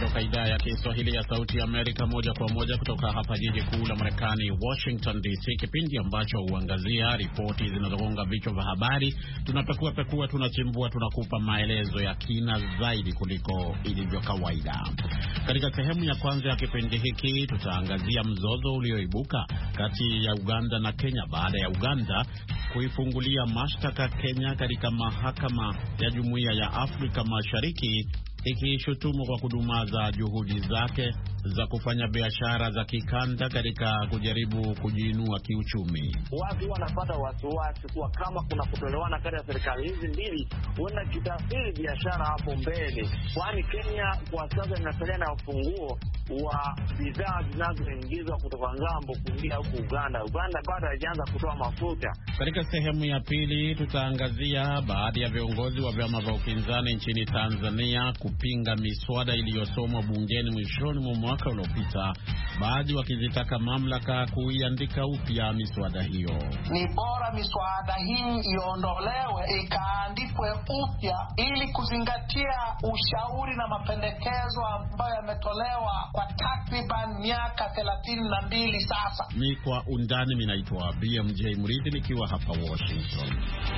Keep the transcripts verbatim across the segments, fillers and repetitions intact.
kutoka idhaa ya Kiswahili ya Sauti ya Amerika, moja kwa moja kutoka hapa jiji kuu la Marekani, Washington D C, kipindi ambacho huangazia ripoti zinazogonga vichwa vya habari. Tunapekua pekua, tunachimbua, tunakupa maelezo ya kina zaidi kuliko ilivyo kawaida. Katika sehemu ya kwanza ya kipindi hiki tutaangazia mzozo ulioibuka kati ya Uganda na Kenya baada ya Uganda kuifungulia mashtaka Kenya katika mahakama ya Jumuiya ya Afrika Mashariki, ikishutumu kwa kudumaza juhudi zake za kufanya biashara za kikanda katika kujaribu kujiinua kiuchumi. Watu wanapata wasiwasi kuwa kama kuna kutolewana kati ya serikali hizi mbili, huenda kitaathiri biashara hapo mbele, kwani Kenya kwa sasa inasalia na ufunguo wa bidhaa zinazoingizwa kutoka ngambo kuingia huku Uganda. Uganda bado haijaanza kutoa mafuta. Katika sehemu ya pili tutaangazia baadhi ya viongozi wa vyama vya upinzani nchini Tanzania kupinga miswada iliyosomwa bungeni mwishoni mwa mwaka uliopita, baadhi wakizitaka mamlaka kuiandika upya miswada hiyo. Ni bora miswada hii iondolewe ikaandikwe upya ili kuzingatia ushauri na mapendekezo ambayo yametolewa kwa takriban miaka thelathini na mbili sasa. Ni kwa undani. Mimi naitwa B M J Murithi nikiwa hapa Washington.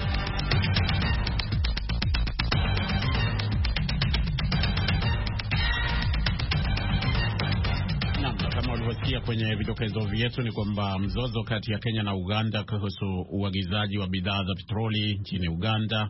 Kama ulivyosikia kwenye vidokezo vyetu ni kwamba mzozo kati ya Kenya na Uganda kuhusu uagizaji wa bidhaa za petroli nchini Uganda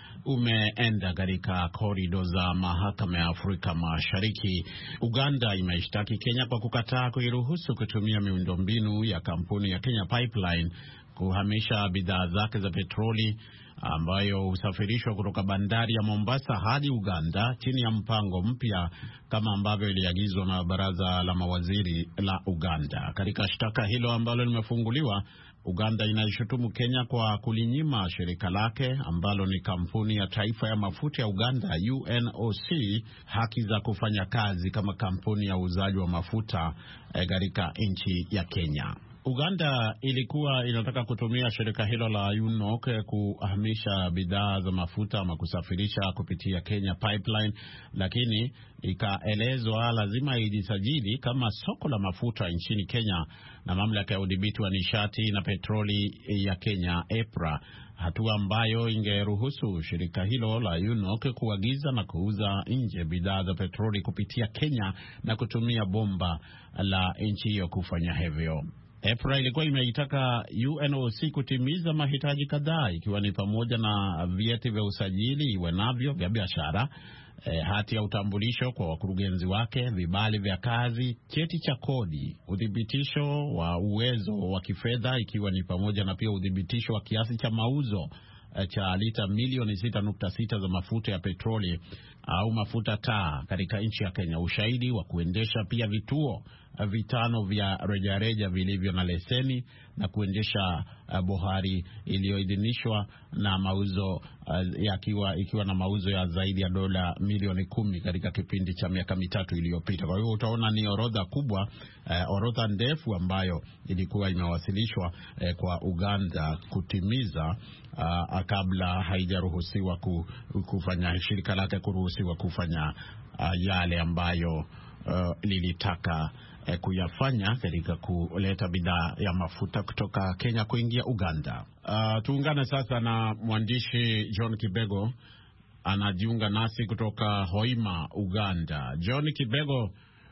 umeenda katika korido za mahakama ya Afrika Mashariki. Uganda imeishtaki Kenya kwa kukataa kuiruhusu kutumia miundombinu ya kampuni ya Kenya Pipeline kuhamisha bidhaa zake za petroli ambayo husafirishwa kutoka bandari ya Mombasa hadi Uganda chini ya mpango mpya kama ambavyo iliagizwa na baraza la mawaziri la Uganda. Katika shtaka hilo ambalo limefunguliwa, Uganda inaishutumu Kenya kwa kulinyima shirika lake ambalo ni kampuni ya taifa ya mafuta ya Uganda U N O C haki za kufanya kazi kama kampuni ya uuzaji wa mafuta katika eh, nchi ya Kenya. Uganda ilikuwa inataka kutumia shirika hilo la U N O C kuhamisha bidhaa za mafuta ama kusafirisha kupitia Kenya Pipeline, lakini ikaelezwa lazima ijisajili kama soko la mafuta nchini Kenya na mamlaka ya udhibiti wa nishati na petroli ya Kenya E P R A, hatua ambayo ingeruhusu shirika hilo la U N O C kuagiza na kuuza nje bidhaa za petroli kupitia Kenya na kutumia bomba la nchi hiyo kufanya hivyo. E P R A ilikuwa imeitaka U N O C kutimiza mahitaji kadhaa, ikiwa ni pamoja na vyeti vya usajili iwe navyo vya biashara, e, hati ya utambulisho kwa wakurugenzi wake, vibali vya kazi, cheti cha kodi, udhibitisho wa uwezo wa kifedha ikiwa ni pamoja na pia udhibitisho wa kiasi cha mauzo e, cha lita milioni sita nukta sita za mafuta ya petroli au mafuta taa katika nchi ya Kenya, ushahidi wa kuendesha pia vituo vitano vya rejareja vilivyo na leseni na kuendesha uh, bohari iliyoidhinishwa na mauzo uh, yakiwa ikiwa na mauzo ya zaidi ya dola milioni kumi katika kipindi cha miaka mitatu iliyopita. Kwa hiyo utaona ni orodha kubwa, uh, orodha ndefu ambayo ilikuwa imewasilishwa uh, kwa Uganda kutimiza uh, kabla haijaruhusiwa ku, kufanya shirika lake kuruhusiwa kufanya uh, yale ambayo uh, lilitaka E, kuyafanya katika kuleta bidhaa ya mafuta kutoka Kenya kuingia Uganda. Uh, tuungane sasa na mwandishi John Kibego, anajiunga nasi kutoka Hoima, Uganda. John Kibego,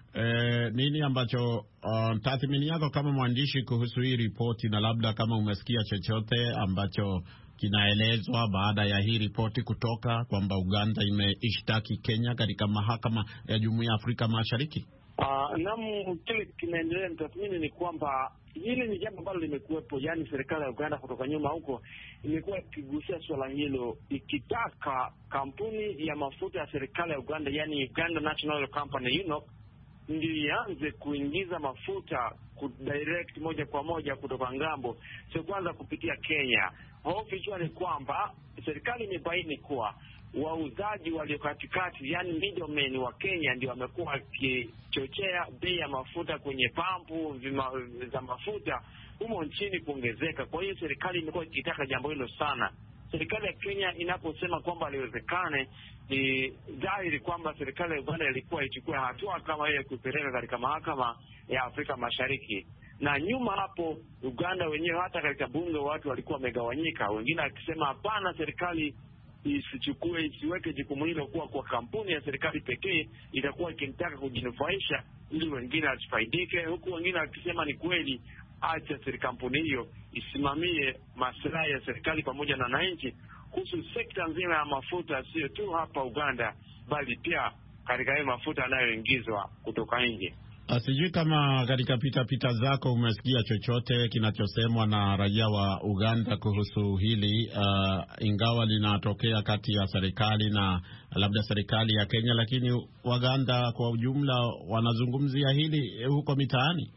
eh, nini ambacho uh, tathmini yako kama mwandishi kuhusu hii ripoti, na labda kama umesikia chochote ambacho kinaelezwa baada ya hii ripoti kutoka kwamba Uganda imeishtaki Kenya katika mahakama ya Jumuiya ya Afrika Mashariki? Uh, naam, kile kinaendelea mtathmini ni kwamba hili ni jambo ambalo limekuwepo, yani serikali ya Uganda kutoka nyuma huko imekuwa ikigusia swala hilo, ikitaka kampuni ya mafuta ya serikali ya Uganda, yani Uganda National Oil Company U N O C, ndio ianze kuingiza mafuta kudirect moja kwa moja kutoka ngambo, sio kwanza kupitia Kenya. Hofu ikiwa ni kwamba serikali imebaini kuwa wauzaji walio katikati, yani middlemen wa Kenya, ndio wamekuwa wakichochea bei ya mafuta kwenye pampu vima, za mafuta humo nchini kuongezeka. Kwa hiyo serikali imekuwa ikitaka jambo hilo sana. serikali ya Kenya inaposema kwamba haliwezekane, ni dhahiri kwamba serikali ya Uganda ilikuwa ichukue hatua kama hiyo kupeleka katika mahakama ya Afrika Mashariki. Na nyuma hapo Uganda wenyewe, hata katika bunge watu walikuwa wamegawanyika, wengine wakisema hapana, serikali isichukue isiweke jukumu hilo kuwa kwa kampuni ya serikali pekee, itakuwa ikimtaka kujinufaisha ili wengine asifaidike, huku wengine wakisema ni kweli, acha serikali kampuni hiyo isimamie maslahi ya serikali pamoja na wananchi kuhusu sekta nzima ya mafuta, sio tu hapa Uganda bali pia katika hiyo mafuta yanayoingizwa kutoka nje. Sijui kama katika pita pita zako umesikia chochote kinachosemwa na raia wa Uganda kuhusu hili, uh, ingawa linatokea kati ya serikali na labda serikali ya Kenya, lakini Waganda kwa ujumla wanazungumzia hili huko mitaani.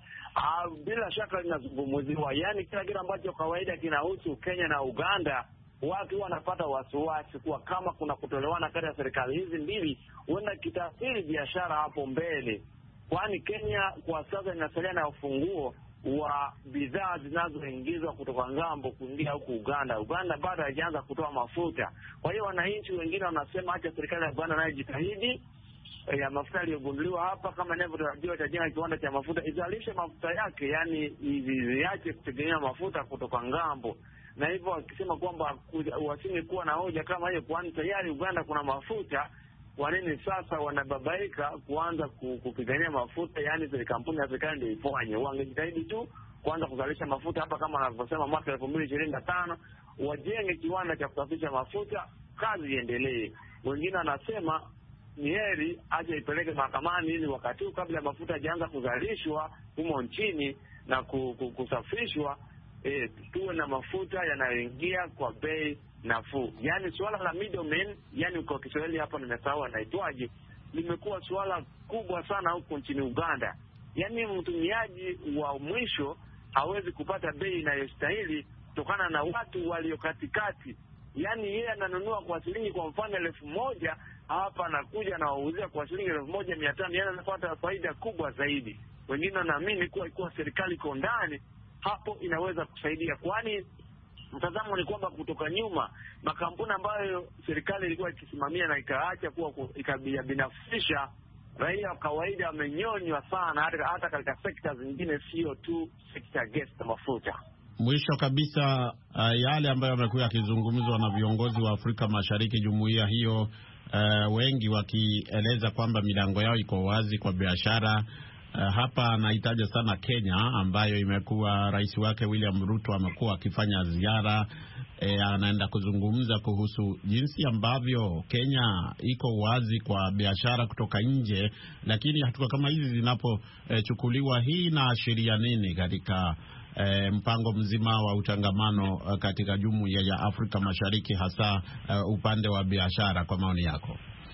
Uh, bila shaka linazungumziwa, yani kila kitu ambacho kawaida kinahusu Kenya na Uganda, watu wanapata wasiwasi kuwa kama kuna kutolewana kati ya serikali hizi mbili, huenda kitaathiri biashara hapo mbele. Kwani Kenya kwa sasa inasalia na ufunguo wa bidhaa zinazoingizwa kutoka ngambo kuingia huku Uganda. Uganda bado haijaanza kutoa mafuta. Kwa hiyo wananchi wengine wanasema acha serikali ya Uganda nayo jitahidi ya mafuta yaliyogunduliwa hapa, kama inavyotarajiwa itajenga kiwanda cha mafuta, izalishe mafuta yake, yani iache kutegemea mafuta kutoka ngambo. Na hivyo wakisema kwamba wasingekuwa na hoja kama hiyo, kwani tayari Uganda kuna mafuta. Kwa nini sasa wanababaika kuanza kupigania mafuta? Yani zile kampuni ya serikali ndio ifanye. Wangejitahidi tu kuanza kuzalisha mafuta hapa, kama wanavyosema mwaka elfu mbili ishirini na tano wajenge kiwanda cha kusafisha mafuta, kazi iendelee. Wengine wanasema ni heri aje ipeleke mahakamani ili wakati huu kabla mafuta hajaanza kuzalishwa humo nchini na kusafishwa, eh, tuwe na mafuta yanayoingia kwa bei nafuu. Yani suala la middleman, yani kwa Kiswahili hapa nimesahau anaitwaje, limekuwa suala kubwa sana huko nchini Uganda. Yani mtumiaji wa mwisho hawezi kupata bei inayostahili kutokana na watu walio katikati. Yani yeye ananunua kwa shilingi kwa mfano elfu moja, hapa anakuja na wauzia kwa shilingi elfu moja mia tano, yani anapata faida kubwa zaidi. Wengine wanaamini kuwa ikuwa serikali iko ndani hapo inaweza kusaidia, kwani mtazamo ni kwamba kutoka nyuma makampuni ambayo serikali ilikuwa ikisimamia na ikaacha kuwa ikabinafsisha, raia kawaida wamenyonywa sana, hata, hata katika sekta zingine, sio tu sekta gas na mafuta. Mwisho kabisa, uh, yale ambayo yamekuwa yakizungumzwa na viongozi wa Afrika Mashariki, jumuiya hiyo, uh, wengi wakieleza kwamba milango yao iko wazi kwa biashara. Uh, hapa anahitaja sana Kenya ambayo imekuwa rais wake William Ruto amekuwa akifanya ziara, eh, anaenda kuzungumza kuhusu jinsi ambavyo Kenya iko wazi kwa biashara kutoka nje, lakini hatua kama hizi zinapochukuliwa, eh, hii na sheria nini katika eh, mpango mzima wa utangamano uh, katika jumuiya ya Afrika Mashariki, hasa uh, upande wa biashara, kwa maoni yako?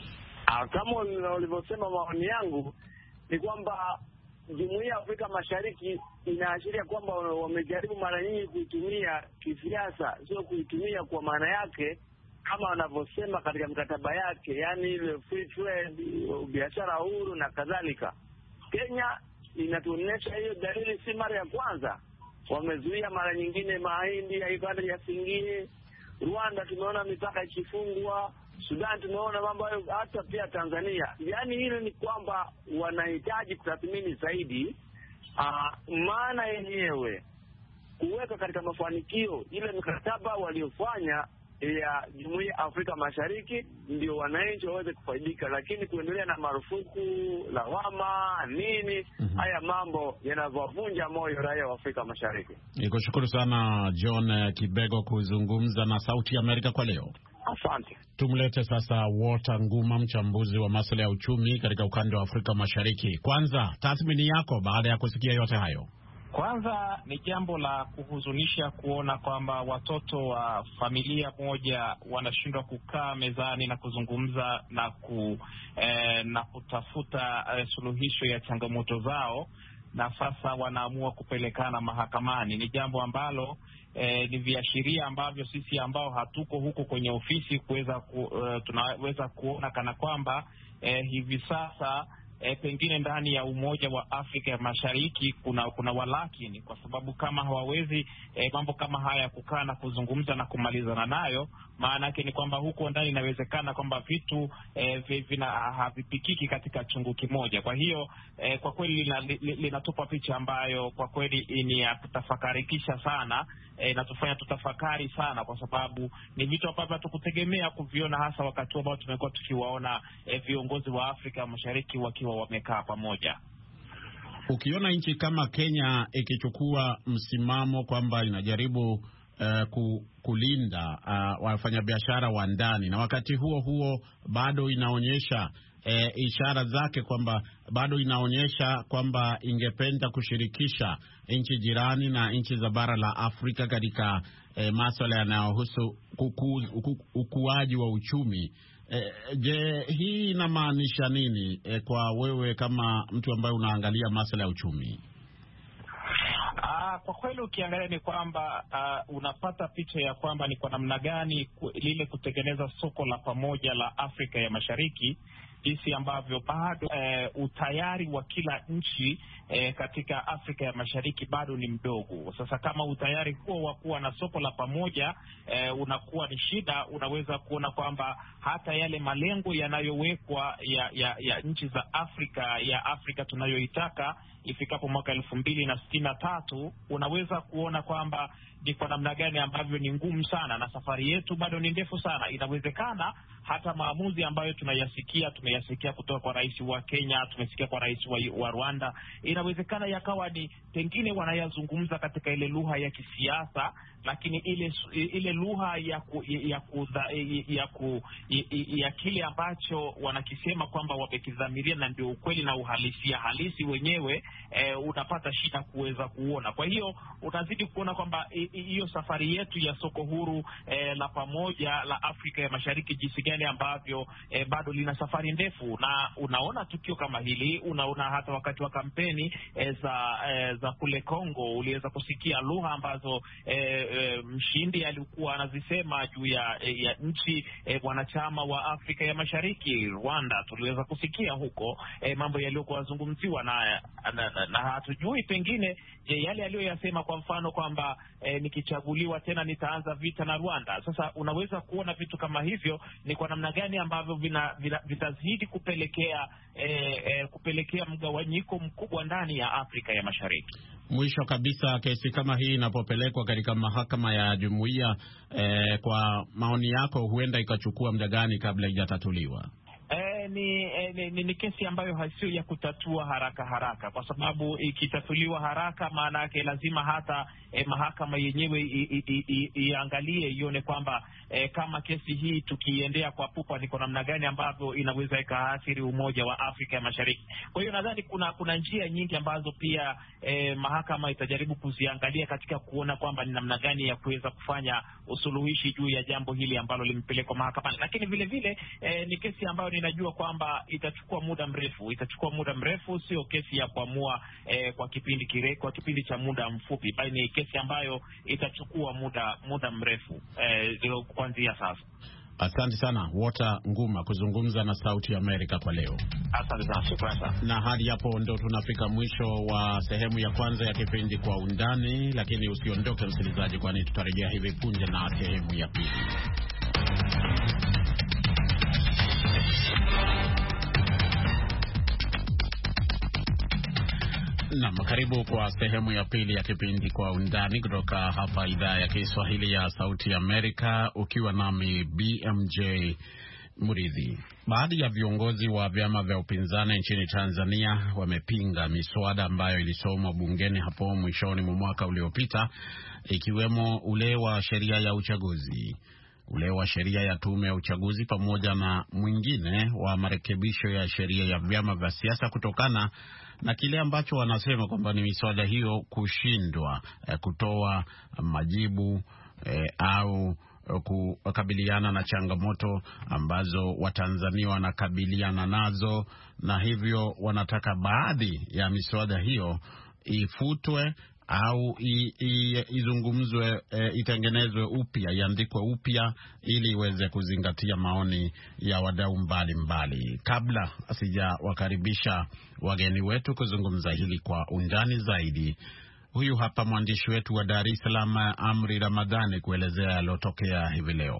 Ah, kama ulivyosema, maoni yangu ni kwamba Jumuiya ya Afrika Mashariki inaashiria kwamba wamejaribu mara nyingi kuitumia kisiasa, sio kuitumia kwa maana yake kama wanavyosema katika mkataba yake, yani ile free trade, biashara huru na kadhalika. Kenya inatuonyesha hiyo dalili, si mara ya kwanza. Wamezuia mara nyingine mahindi ya ibada ya Singine. Rwanda tumeona mipaka ikifungwa. Sudan tumeona mambo hayo, hata pia Tanzania. Yaani hilo ni kwamba wanahitaji kutathmini zaidi uh, maana yenyewe kuweka katika mafanikio ile mikataba waliofanya ya Jumuiya ya Afrika Mashariki, ndio wananchi waweze kufaidika, lakini kuendelea na marufuku, lawama, nini, mm-hmm. haya mambo yanavunja moyo raia wa Afrika Mashariki. Nikushukuru sana John Kibego kuzungumza na Sauti ya Amerika kwa leo. Asante. Tumlete sasa Walter Nguma, mchambuzi wa masuala ya uchumi katika ukanda wa Afrika Mashariki. Kwanza, tathmini yako baada ya kusikia yote hayo? Kwanza ni jambo la kuhuzunisha kuona kwamba watoto wa familia moja wanashindwa kukaa mezani na kuzungumza na ku eh, na kutafuta eh, suluhisho ya changamoto zao, na sasa wanaamua kupelekana mahakamani. Ni jambo ambalo eh, ni viashiria ambavyo sisi ambao hatuko huko kwenye ofisi kuweza ku, uh, tunaweza kuona kana kwamba eh, hivi sasa E, pengine ndani ya Umoja wa Afrika ya Mashariki kuna kuna walakini, kwa sababu kama hawawezi e, mambo kama haya kukaa na kuzungumza na kumalizana nayo, maana yake ni kwamba huko ndani inawezekana kwamba vitu e, vina havipikiki katika chungu kimoja. Kwa hiyo e, kwa kweli linatupa lina picha ambayo kwa kweli ni ya kutafakarikisha sana, e, inatufanya tutafakari sana, kwa sababu ni vitu ambavyo hatukutegemea kuviona, hasa wakati ambao tumekuwa tukiwaona e, viongozi wa Afrika Mashariki wakiwa wamekaa pamoja. Ukiona nchi kama Kenya ikichukua msimamo kwamba inajaribu uh, kulinda uh, wafanyabiashara wa ndani, na wakati huo huo bado inaonyesha uh, ishara zake kwamba bado inaonyesha kwamba ingependa kushirikisha nchi jirani na nchi za bara la Afrika katika uh, masuala yanayohusu ukuaji wa uchumi. E, je, hii inamaanisha nini e, kwa wewe kama mtu ambaye unaangalia masuala ya uchumi? Ah, kwa kweli ukiangalia ni kwamba uh, unapata picha ya kwamba ni kwa namna gani ku, lile kutengeneza soko la pamoja la Afrika ya Mashariki, jinsi ambavyo bado e, utayari wa kila nchi e, katika Afrika ya Mashariki bado ni mdogo. Sasa kama utayari huo wa kuwa na soko la pamoja e, unakuwa ni shida, unaweza kuona kwamba hata yale malengo yanayowekwa ya, ya, ya nchi za Afrika ya Afrika tunayoitaka ifikapo mwaka elfu mbili na sitini na tatu, unaweza kuona kwamba ni kwa namna gani ambavyo ni ngumu sana, na safari yetu bado ni ndefu sana. Inawezekana hata maamuzi ambayo tunayasikia tumeyasikia kutoka kwa rais wa Kenya, tumesikia kwa rais wa, wa Rwanda, inawezekana yakawa ni pengine wanayazungumza katika ile lugha ya kisiasa, lakini ile ile lugha ya ku, ya ku, ya, ku, ya, ya kile ambacho wanakisema kwamba wamekidhamiria na ndio ukweli na uhalisia halisi wenyewe, eh, unapata shida kuweza kuona. Kwa hiyo utazidi kuona kwamba hiyo safari yetu ya soko huru eh, la pamoja la Afrika ya Mashariki jinsi gani ambavyo eh, bado lina safari ndefu. Na unaona tukio kama hili, unaona hata wakati wa kampeni eh, za eh, za kule Kongo uliweza kusikia lugha ambazo eh, eh, mshindi alikuwa anazisema juu ya, eh, ya nchi eh, wanachama wa Afrika ya Mashariki. Rwanda tuliweza kusikia huko eh, mambo yaliyokuwa yazungumziwa na, na, na, na hatujui pengine je, yale aliyoyasema kwa mfano kwamba eh, nikichaguliwa tena nitaanza vita na Rwanda. Sasa unaweza kuona vitu kama hivyo ni kwa namna gani ambavyo vina, vina, vitazidi kupelekea eh, eh, kupelekea mgawanyiko mkubwa ndani ya Afrika ya Mashariki. Mwisho kabisa, kesi kama hii inapopelekwa katika mahakama ya jumuiya, eh, kwa maoni yako huenda ikachukua muda gani kabla haijatatuliwa? Eh, ni, eh, ni, ni kesi ambayo hasio ya kutatua haraka haraka, kwa sababu ikitatuliwa haraka maana yake lazima hata eh, mahakama yenyewe iangalie ione kwamba eh, kama kesi hii tukiendea kwa pupa ni kwa namna gani ambavyo inaweza ikaathiri umoja wa Afrika ya Mashariki. Kwa hiyo nadhani kuna kuna njia nyingi ambazo pia eh, mahakama itajaribu kuziangalia katika kuona kwamba ni namna gani ya kuweza kufanya usuluhishi juu ya jambo hili ambalo limepelekwa mahakamani. Lakini vile vile eh, ni kesi ambayo ninajua kwamba itachukua muda mrefu, itachukua muda mrefu, sio kesi ya kuamua eh, kwa kipindi kile, kwa kipindi cha muda mfupi, bali ni kesi ambayo itachukua muda muda mrefu eh, kuanzia sasa. Asante sana Walter Nguma kuzungumza na Sauti ya Amerika kwa leo. Asante sana, shukrani sana. Na hadi hapo ndo tunafika mwisho wa sehemu ya kwanza ya kipindi Kwa Undani, lakini usiondoke msikilizaji, kwani tutarejea hivi punde na sehemu ya pili. Naam, karibu kwa sehemu ya pili ya kipindi Kwa Undani kutoka hapa idhaa ya Kiswahili ya Sauti ya Amerika, ukiwa nami B M J Muridhi. Baadhi ya viongozi wa vyama vya upinzani nchini Tanzania wamepinga miswada ambayo ilisomwa bungeni hapo mwishoni mwa mwaka uliopita, ikiwemo ule wa sheria ya uchaguzi, ule wa sheria ya tume ya uchaguzi, pamoja na mwingine wa marekebisho ya sheria ya vyama vya siasa, kutokana na kile ambacho wanasema kwamba ni miswada hiyo kushindwa eh, kutoa majibu eh, au kukabiliana na changamoto ambazo Watanzania wanakabiliana nazo, na hivyo wanataka baadhi ya miswada hiyo ifutwe au izungumzwe, e, itengenezwe upya, iandikwe upya ili iweze kuzingatia maoni ya wadau mbalimbali. Kabla sijawakaribisha wageni wetu kuzungumza hili kwa undani zaidi, huyu hapa mwandishi wetu wa Dar es Salaam Amri Ramadhani kuelezea yalotokea hivi leo.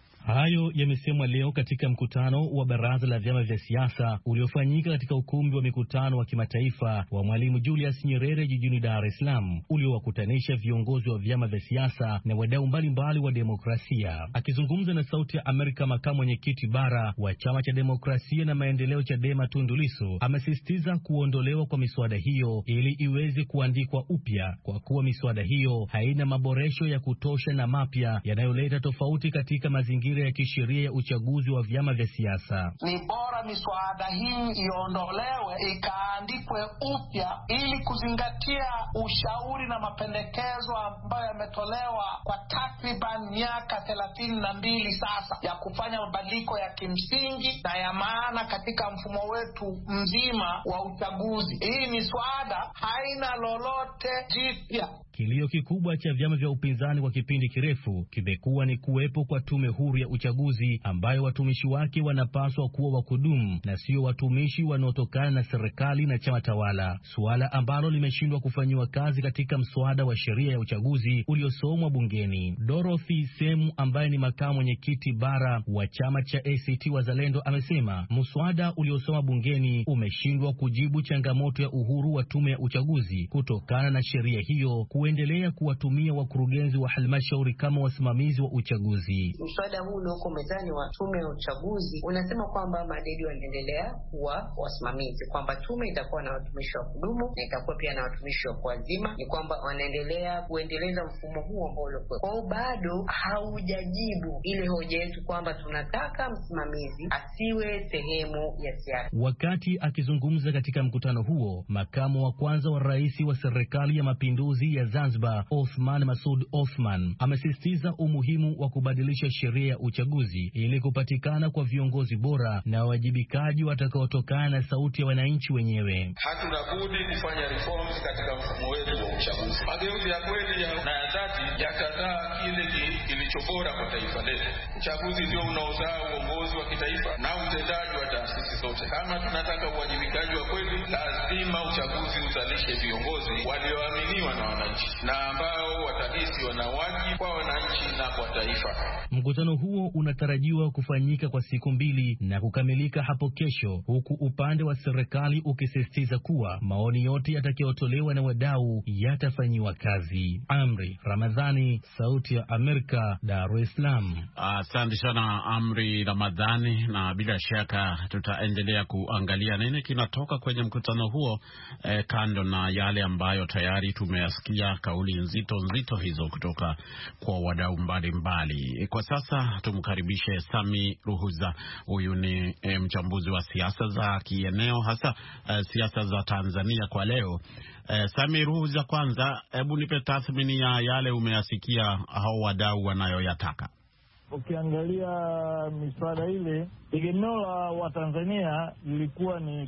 Hayo yamesemwa leo katika mkutano wa baraza la vyama vya siasa uliofanyika katika ukumbi wa mikutano wa kimataifa wa Mwalimu Julius Nyerere jijini Dar es Salaam, uliowakutanisha viongozi wa vyama vya siasa na wadau mbalimbali wa demokrasia. Akizungumza na Sauti ya Amerika, makamu mwenyekiti bara wa Chama cha Demokrasia na Maendeleo Chadema Tundu Lissu amesisitiza kuondolewa kwa miswada hiyo ili iweze kuandikwa upya, kwa kuwa miswada hiyo haina maboresho ya kutosha na mapya yanayoleta tofauti katika mazingira ya kisheria ya uchaguzi wa vyama vya siasa. Ni bora miswada hii iondolewe ikaandikwe upya ili kuzingatia ushauri na mapendekezo ambayo yametolewa kwa takriban miaka thelathini na mbili sasa ya kufanya mabadiliko ya kimsingi na ya maana katika mfumo wetu mzima wa uchaguzi. Hii miswada haina lolote jipya. Kilio kikubwa cha vyama vya upinzani kwa kipindi kirefu kimekuwa ni kuwepo kwa tume huru ya uchaguzi ambayo watumishi wake wanapaswa kuwa wa kudumu na sio watumishi wanaotokana na serikali na chama tawala, suala ambalo limeshindwa kufanyiwa kazi katika mswada wa sheria ya uchaguzi uliosomwa bungeni. Dorothy Semu ambaye ni makamu mwenyekiti bara wa chama cha A C T Wazalendo amesema mswada uliosomwa bungeni umeshindwa kujibu changamoto ya uhuru wa tume ya uchaguzi kutokana na sheria hiyo kuendelea kuwatumia wakurugenzi wa halmashauri kama wasimamizi wa uchaguzi. Mswada huu ulioko mezani wa tume ya uchaguzi unasema kwamba madedi wanaendelea kuwa wasimamizi, kwamba tume itakuwa na watumishi wa kudumu na itakuwa pia na watumishi wa kuazima, ni kwamba wanaendelea kuendeleza mfumo huu ambao ulikuwa. Kwa bado haujajibu ile hoja yetu kwamba tunataka msimamizi asiwe sehemu ya siasa. Wakati akizungumza katika mkutano huo, makamu wa kwanza wa rais wa serikali ya mapinduzi ya Zanzibar, Othman Masoud Othman, amesisitiza umuhimu wa kubadilisha sheria ya uchaguzi ili kupatikana kwa viongozi bora na wajibikaji watakaotokana na sauti ya wananchi wenyewe. Hatuna budi kufanya reforms katika mfumo wetu wa uchaguzi. Mageuzi ya kweli na ya dhati yatazaa kile kilicho bora kwa taifa letu. Uchaguzi ndio unaozaa uongozi wa kitaifa na utendaji wa taasisi zote. Kama tunataka uwajibikaji wa kweli, lazima uchaguzi uzalishe viongozi walioaminiwa na wananchi na ambao watahisi wana wajibu kwa wananchi na kwa taifa. Mkutano huo unatarajiwa kufanyika kwa siku mbili na kukamilika hapo kesho, huku upande wa serikali ukisisitiza kuwa maoni yote yatakayotolewa na wadau yatafanyiwa kazi. Amri Ramadhani, Sauti ya Amerika, Dar es Salaam. Asante uh, sana Amri Ramadhani, na bila shaka tutaendelea kuangalia nini kinatoka kwenye mkutano huo, eh, kando na yale ambayo tayari tumeyasikia, kauli nzito nzito hizo kutoka kwa wadau mbalimbali. Kwa sasa tumkaribishe Sami Ruhuza. Huyu ni e, mchambuzi wa siasa za kieneo, hasa e, siasa za Tanzania kwa leo. E, Sami Ruhuza, kwanza hebu nipe tathmini ya yale umeyasikia hao wadau wanayoyataka. Ukiangalia miswada ile, tegemeo la Watanzania lilikuwa ni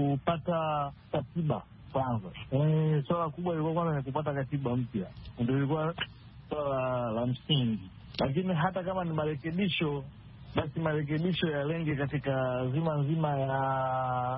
kupata katiba kwanza. Eh, swala kubwa lilikuwa kwanza ni kupata katiba mpya. Ndio ilikuwa swala la msingi. Lakini hata kama ni marekebisho, basi marekebisho yalenge katika zima nzima ya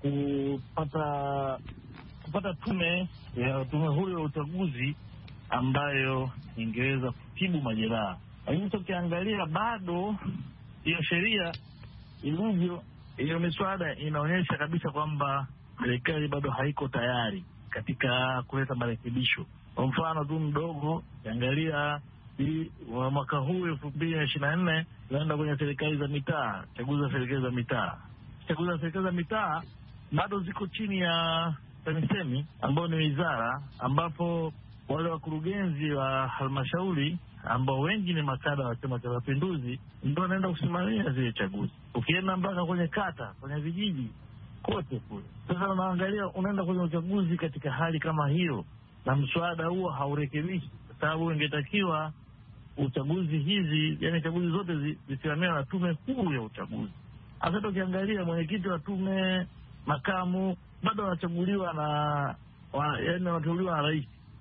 kupata kupata tume ya tume huru ya uchaguzi ambayo ingeweza kutibu majeraha. Lakini tukiangalia bado hiyo sheria ilivyo, hiyo miswada inaonyesha kabisa kwamba serikali bado haiko tayari katika kuleta marekebisho. Kwa mfano tu mdogo, ukiangalia mwaka huu elfu mbili na ishirini na nne tunaenda kwenye serikali za mitaa, chaguzi za serikali za mitaa. Chaguzi za serikali za mitaa bado ziko chini ya TAMISEMI ambao ni wizara, ambapo wale wakurugenzi wa halmashauri ambao wengi ni makada wa Chama cha Mapinduzi ndio wanaenda kusimamia zile chaguzi. Ukienda mpaka kwenye kata, kwenye vijiji, kote kule. Sasa unaangalia unaenda kwenye uchaguzi katika hali kama hiyo, na mswada huo haurekebishi, sababu ingetakiwa uchaguzi hizi, yani chaguzi zote zisimamiwe na tume huru ya uchaguzi. Hata ukiangalia mwenyekiti wa tume, makamu, bado wanachaguliwa na wa, yani wanateuliwa na rais.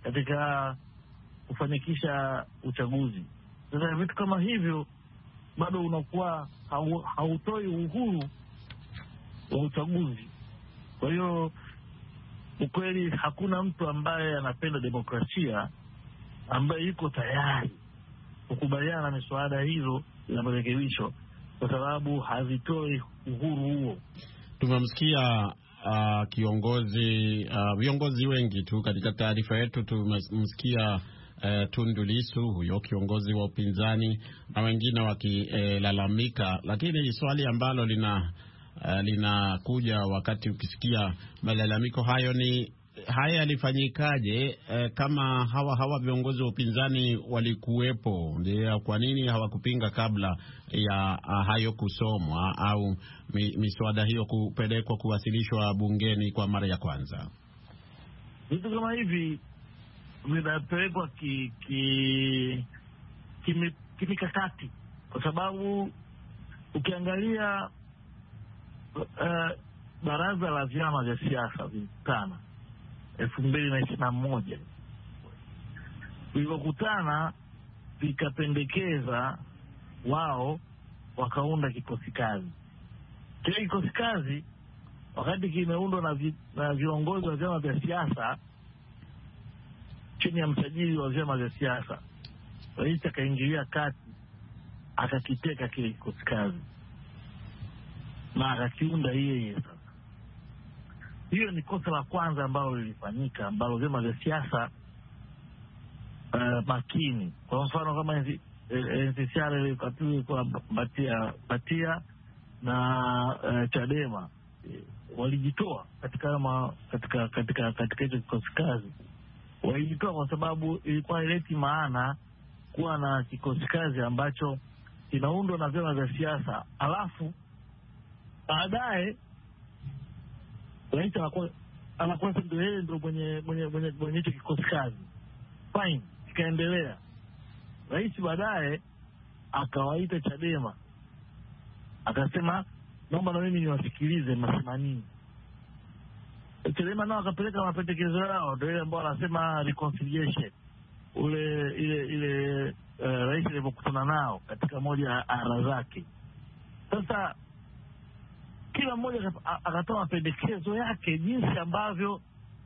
katika kufanikisha uchaguzi. Sasa vitu kama hivyo bado unakuwa hautoi uhuru wa uchaguzi. Kwa hiyo ukweli hakuna mtu ambaye anapenda demokrasia ambaye yuko tayari kukubaliana na miswada hizo ya marekebisho, kwa sababu havitoi uhuru huo. Tumemsikia uh, kiongozi uh, viongozi wengi tu katika taarifa yetu. Tumemsikia uh, Tundu Lissu, huyo kiongozi wa upinzani, na wengine wakilalamika, uh, lakini swali ambalo lina uh, linakuja wakati ukisikia malalamiko hayo ni haya yalifanyikaje? Eh, kama hawa hawa viongozi wa upinzani walikuwepo, ndio kwa nini hawakupinga kabla ya uh, hayo kusomwa au mi, miswada hiyo kupelekwa kuwasilishwa bungeni kwa mara ya kwanza? Vitu kama hivi vinapelekwa ki, ki, kimikakati, kwa sababu ukiangalia uh, baraza la vyama vya siasa vilikutana elfu mbili na ishirini na moja vilivyokutana vikapendekeza, wao wakaunda kikosi kazi. Kile kikosi kazi wakati kimeundwa na, vi, na viongozi wa vyama vya siasa chini ya msajili wa vyama vya siasa, rais akaingilia kati akakiteka kile kikosi kazi na akakiunda yeye. Sasa hiyo ni kosa la kwanza ambalo lilifanyika, ambalo vyama vya siasa uh, makini. Kwa mfano kama N C C R ile kwa Batia, Batia na uh, Chadema e, walijitoa katika ma, katika katika katika hicho kikosi kazi. Walijitoa kwa sababu ilikuwa ileti maana kuwa na kikosi kazi ambacho kinaundwa na vyama vya siasa, alafu baadaye rais anakuwa anakuwa ndio yeye ndio mwenye mwenye mwenye mwenye kikosi kazi. Fine, kikaendelea. Rais baadaye akawaita Chadema, akasema naomba na mimi niwasikilize mnasema nini. Chadema nao akapeleka mapendekezo yao, ndio ile ambao anasema reconciliation, ule ile ile uh, rais alipokutana nao katika moja ya ara zake. Sasa kila mmoja akatoa mapendekezo yake jinsi ambavyo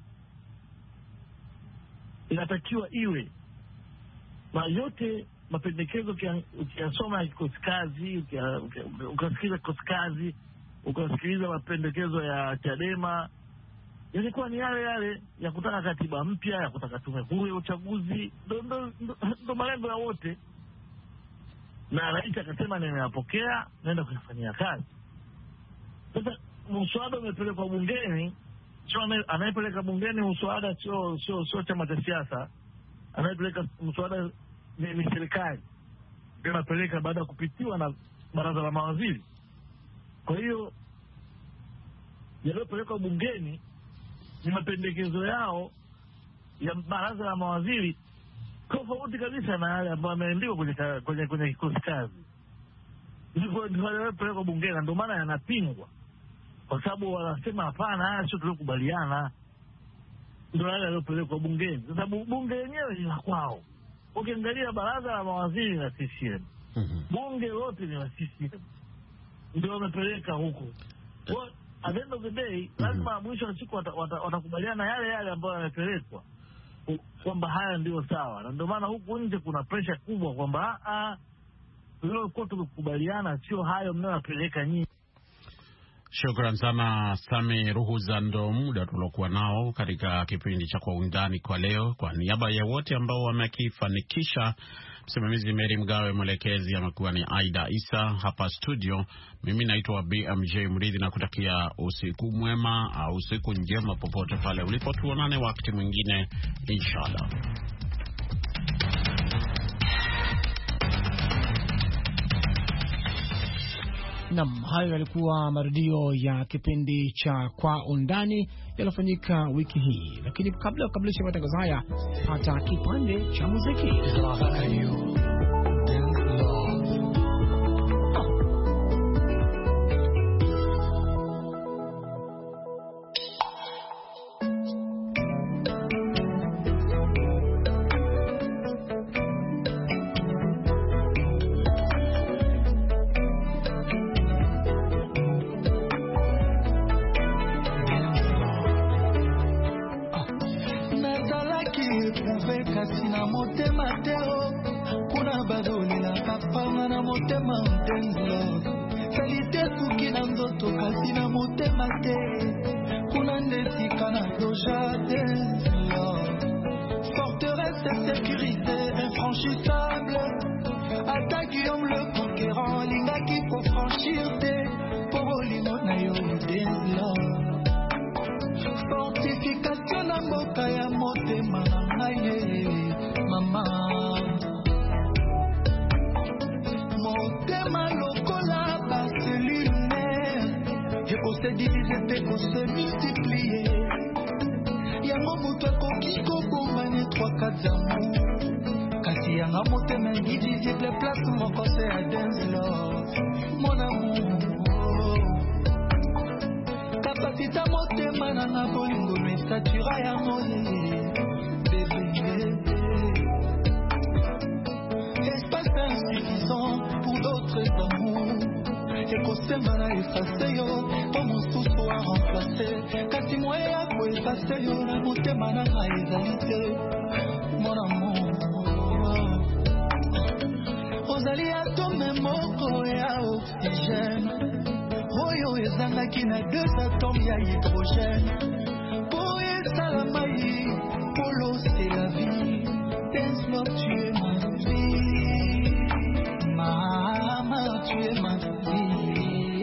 inatakiwa iwe, na yote mapendekezo ukiyasoma ya kikosi kazi, ukasikiliza kikosi kazi, ukasikiliza mapendekezo ya Chadema, yalikuwa ni yale yale ya kutaka katiba mpya, ya kutaka tume huru ya uchaguzi, ndo malengo ya wote. Na rais akasema nimeyapokea, naenda kuyafanyia kazi. Sasa mswada umepelekwa bungeni, sio anayepeleka bungeni mswada sio sio sio chama cha siasa, anayepeleka mswada ni, ni serikali. Ndio anapeleka baada ya kupitiwa na baraza la mawaziri. Kwa hiyo yaliyopelekwa bungeni ni mapendekezo yao ya baraza la mawaziri, tofauti kabisa na yale ambayo yameandikwa kwenye kwenye kwenye kikosi kazi. Ndivyo yaliyopelekwa bungeni, ndio maana yanapingwa. Kwa sababu wanasema hapana, haya sio tulikubaliana. Ndio yale yaliyopelekwa bungeni. Sasa bunge lenyewe ni la kwao. Ukiangalia baraza la mawaziri na C C M, mm-hmm. bunge lote ni la C C M, ndio wamepeleka huko. Well, at the end of the day, mm-hmm. lazima mwisho wa siku watakubaliana yale yale ambayo yamepelekwa, kwamba haya ndio sawa. Na ndio maana huku nje kuna pressure kubwa kwamba a leo kwa tukubaliana sio hayo mnayopeleka nyinyi. Shukran sana Sami Ruhuza, ndo muda tulokuwa nao katika kipindi cha Kwa Undani kwa leo. Kwa niaba ya wote ambao wamekifanikisha, msimamizi Mary Mgawe, mwelekezi amekuwa ni Aida Isa, hapa studio mimi naitwa B M J Mridhi, na kutakia usiku mwema au usiku njema popote pale ulipo. Tuonane wakati mwingine inshallah. Naam, hayo yalikuwa marudio ya kipindi cha Kwa Undani yalofanyika wiki hii. Lakini kabla ya kukamilisha matangazo haya, hata kipande cha muziki. kasina motema teo kuna badoli la kapanga na motema mtenzo salite suki na ndoto kasina motema te kuna ndesika na doja tenzo forteresse et sécurité infranchissable attaque Guillaume le conquérant linga qui faut franchir te pogolimo na yo tenzo fortification na mboka ya motema na ngai mama motema lokola baseli je possède diviser te ko se multiplier yango moto akoki kobomane trois quatre amour kasi yanga motema indivisible place moko se ya dance love mon amour kapasita motema nanga bolingo mesatura ya moye bébé espace insuffisant pour d'autres amours ekosema na efase yo po mosusu a remplace kasi moye ya koefase yo na motema nanga ezali te mon amour ozali atome moko ya oxygène oyo ezangaki na deux atomes ya hydrogène po esala mai polo c'est la vie Dance tu es ma vie mama tu es ma vie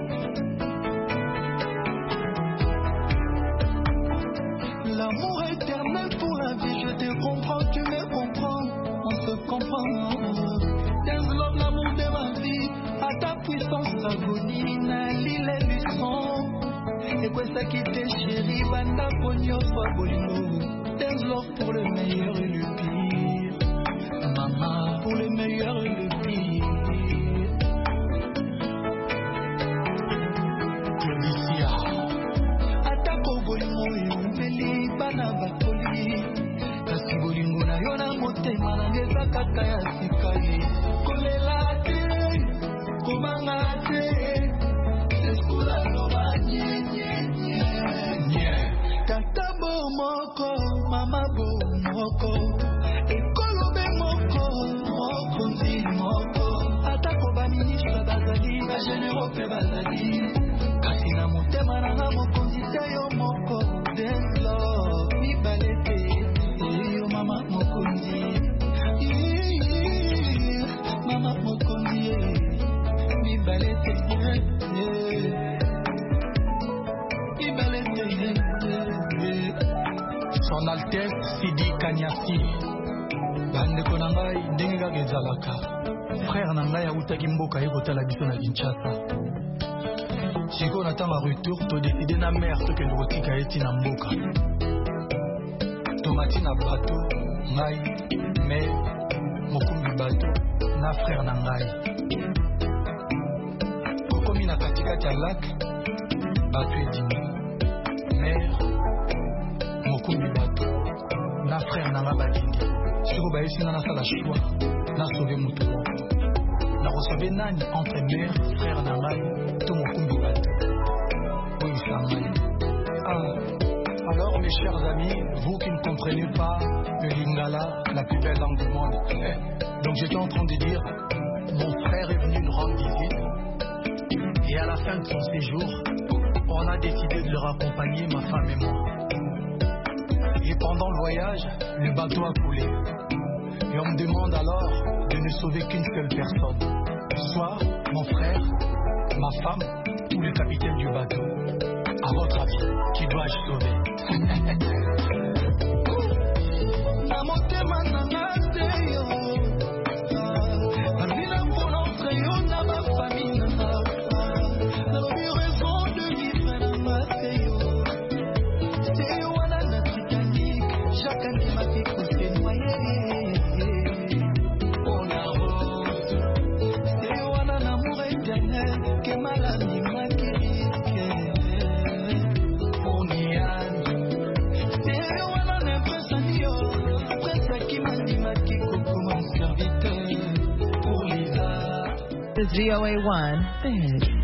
l'amour éternel pour la vie je te comprends tu me comprends on se comprend Dance love l'amour de ma vie à ta puissance agonie na lile du son et quoi ça qui te chéri banda ponyo soit bolingo Dance love pour le meilleur et le pire maman pour le meilleur et le pire Claudicia atako bolingo eumeli bana bakoli kasi bolingo na yo na motema na ngeza kaka ya sikali kolela te komanga te eskula loba nye nye nye tata bo moko mama bo moko ekolobe moko moko ndi moko atako baministre bazali bagénéraux mpe bazali kasi na motema nanga mokonzi te yo moko denslo mibale te eyo mama mokonzi mama mokonzi mibale te mibale te Son Altesse Sidi Kanyasi bandeko na ngai ndenge kaka ezalaka frère na ngai autaki mboka ye kotala biso na Kinshasa sikoyo na ntango ya retour todeside na mare tokende kotika ye ntina mboka tomati na bato ngai mer mokumbi bato na frère na ngai tokomi na katikati ya lak bato edimi mer mokumbi bato na frère na ngai balindi siko bayesinga nasala choix nasauve moto moko nakosauve nani entre mer frère na ngai to mokumbi bato oyo esangai ah. Alors mes chers amis, vous qui ne comprenez pas le Lingala, la plus belle langue du monde, donc j'étais en train de dire, mon frère est venu nous rendre visite et à la fin de son séjour, on a décidé de le raccompagner, ma femme et moi. Et pendant le voyage, le bateau a coulé et on me demande alors de ne sauver qu'une seule personne, soit mon frère, ma femme ou le capitaine du bateau. À votre avis, qui dois-je sauver? V O A one, the hit.